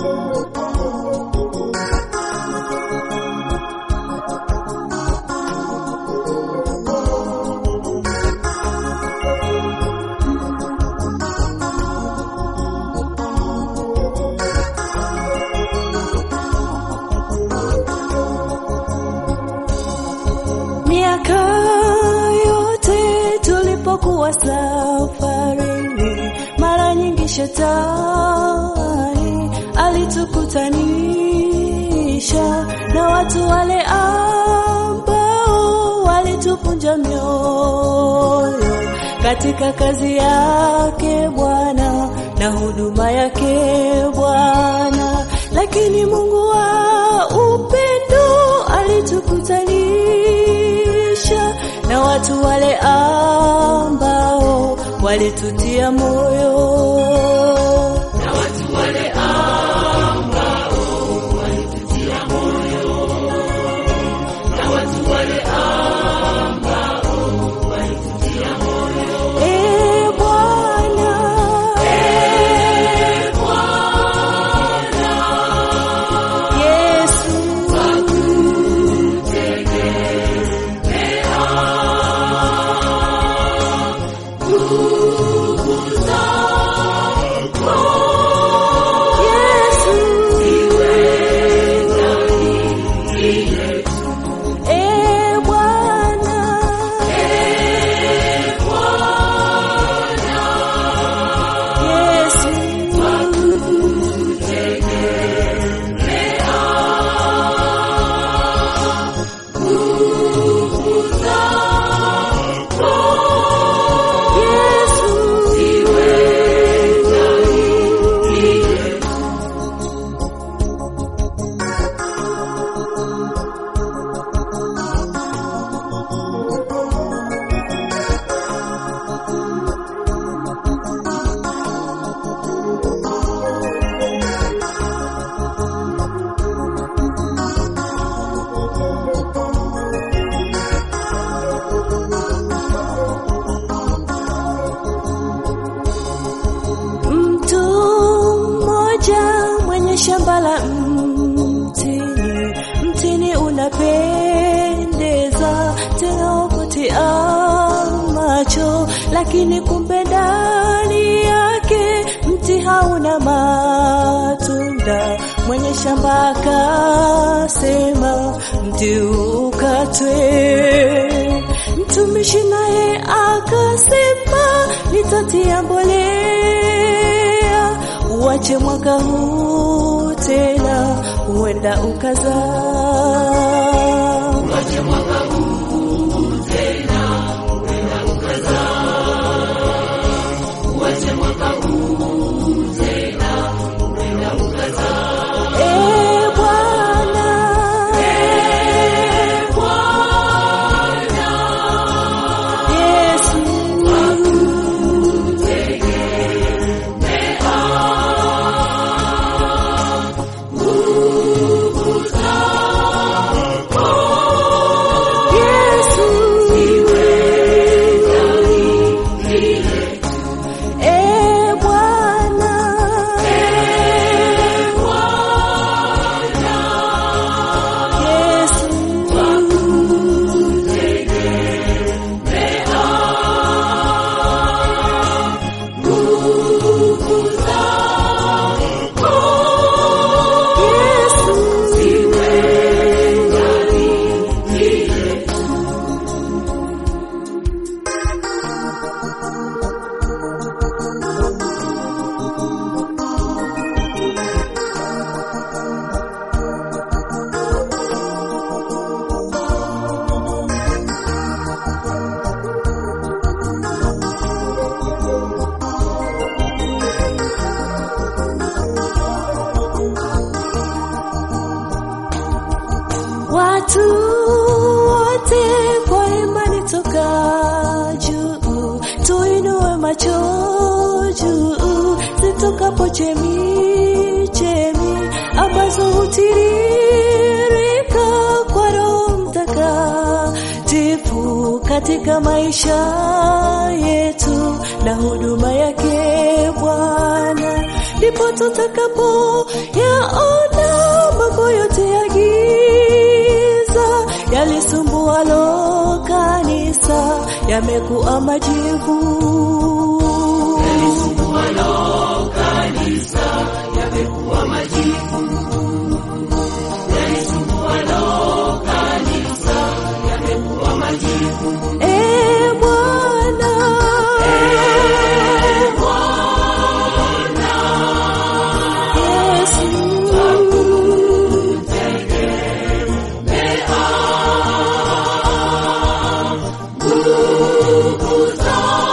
Miaka yote tulipokuwa safarini, mara nyingi shetani alitukutanisha na watu wale ambao walitupunja mioyo katika kazi yake Bwana na huduma yake Bwana. Lakini Mungu wa upendo alitukutanisha na watu wale ambao walitutia moyo, na watu wale ambao walitutia moyo, na watu wale ambao walitutia moyo. Bwana, Bwana Yesu, mtu mmoja mwenye shamba la mtini. Mtini unapendeza tena wakutia macho, lakini kumbe ndani yake mti hauna matunda. Mwenye shamba akasema mti ukatwe. Mtumishi naye akasema nitatia mbolea, uache mwaka huu tena huenda ukazaa. Uache mwaka huu tena huenda ukazaa. Uache mwaka huu tena huenda ukazaa. Bwana, Bwana Yesu, watu wote kwa imani toka juu, tuinue macho juu, zitokapo chemi chemi ambazo hutiririka kwa Roho Mtakatifu katika maisha yetu na huduma yake Bwana. ndipo tutakapo yaona mambo yote ya giza yalisumbualo kanisa yamekuwa majivu. Yalisumbualo kanisa yamekuwa majivu. Yalisumbualo kanisa yamekuwa majivu. Bwana, Yesu, nguvu zako